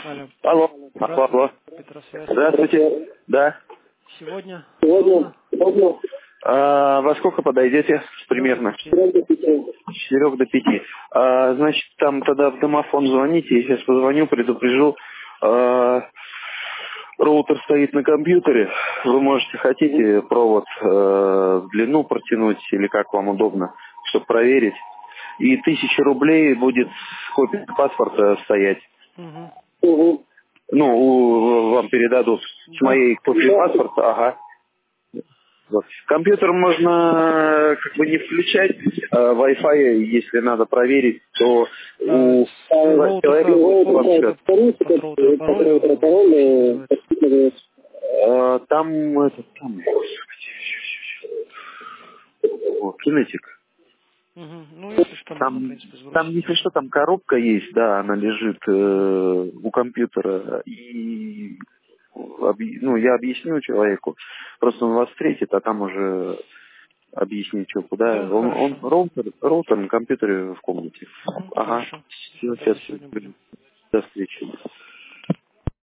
Алло. Алло. Здравствуйте. Алло. Петросвязь. Здравствуйте. Да. Сегодня Во сколько подойдете примерно? до 5. С 4 до 5. Значит, там тогда в домофон звоните, я сейчас позвоню, предупрежу. Роутер стоит на компьютере. Вы можете, хотите, провод в длину протянуть или как вам удобно, чтобы проверить. И 1000 рублей будет копия паспорта стоять. Угу. Вам передадут с Да. моей копией паспорта, ага. Вот. Компьютер можно как бы не включать, Wi-Fi, если надо проверить, то у Роутер как? человека Под роутер пароль называется. там кинетик. Угу. Ну, если что, можно, в принципе, Там, сбросить. если что, там коробка есть, да, она лежит у компьютера. И я объясню человеку. Просто он вас встретит, а там уже объяснить, что куда. Да, Он хорошо. роутер на компьютере в комнате. Угу. Ага. Хорошо. Все, Тогда сейчас. сегодня будем. До встречи.